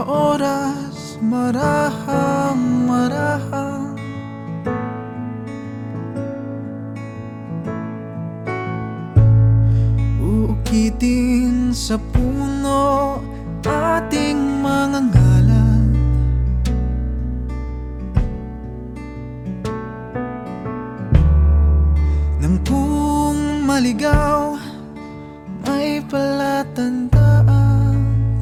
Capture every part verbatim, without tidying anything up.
oras, marahang marahang uukitin sa puno ating mga ngalan. Nang kung maligaw may palatandaan,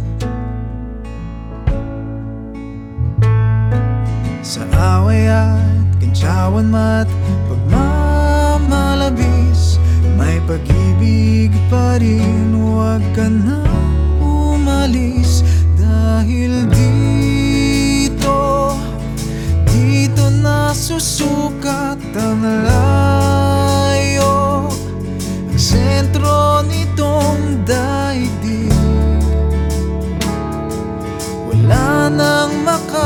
sa away at kantsawan mat pagmamalabis, may pag-ibig pa rin. Huwag ka nang umalis, dahil dito, dito na susukat ang layo, ang sentro nitong daigdig. Wala nang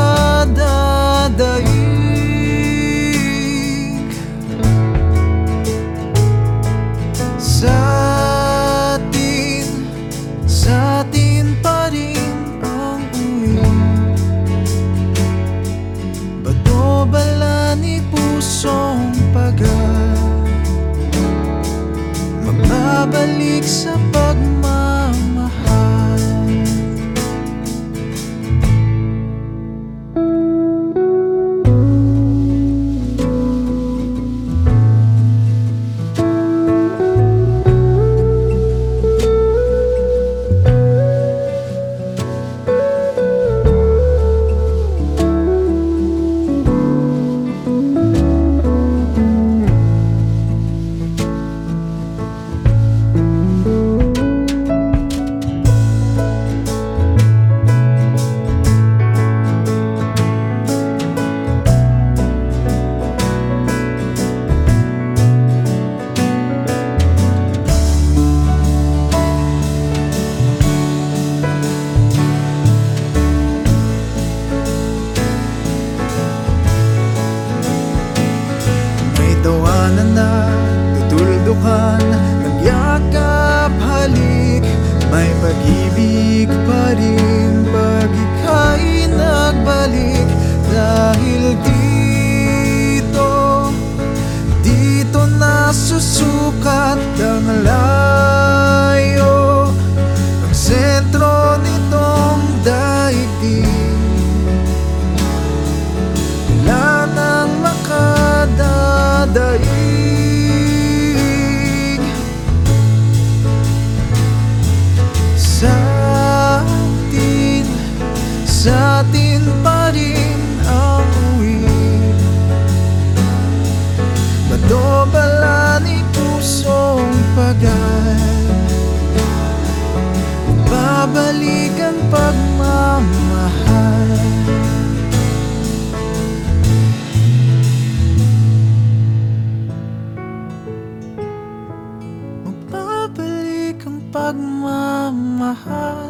makadadaig sa atin, sa atin pa rin ang uwi. Bato bala ni pusong pagal, mababalik sa pagmamahal. Tawanan na tutuldukan, nagyakap halik, may pag-ibig pa rin pag ika'y nagbalik. Dahil dito, dito na susukat ang layo, ang sentro nitong daigdig. Wala nang makadadaig sa atin, sa atin pa rin ang uwi. Bato bala ni pusong pagal, babalik ang pagmamahal. Magbabalik ang pagmamahal.